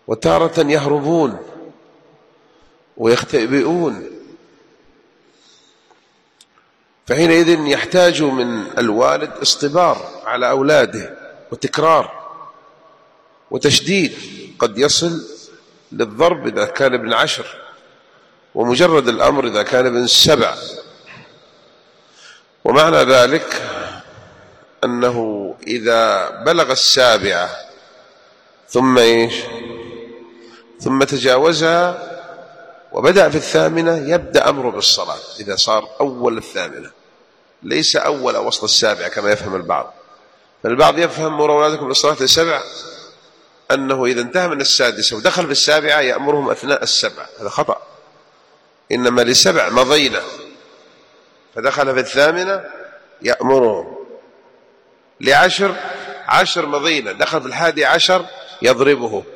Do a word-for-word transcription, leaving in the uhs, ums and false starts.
وتارة يهربون ويختبئون، فحينئذ يحتاج من الوالد اصطبار على أولاده وتكرار وتشديد، قد يصل للضرب إذا كان ابن عشر، ومجرد الأمر إذا كان ابن سبع. ومعنى ذلك أنه إذا بلغ السابعة ثم إيش ثم تجاوزها وبدأ في الثامنة، يبدأ أمره بالصلاة إذا صار أول الثامنة، ليس أول أو وسط السابعة كما يفهم البعض. فالبعض يفهم مروا أولادكم بالصلاة للسبع أنه إذا انتهى من السادسة ودخل في السابعة يأمرهم أثناء السبع، هذا خطأ. إنما لسبع مضينا فدخل في الثامنة يأمرهم، لعشر عشر مضينا دخل في الحادي عشر يضربه،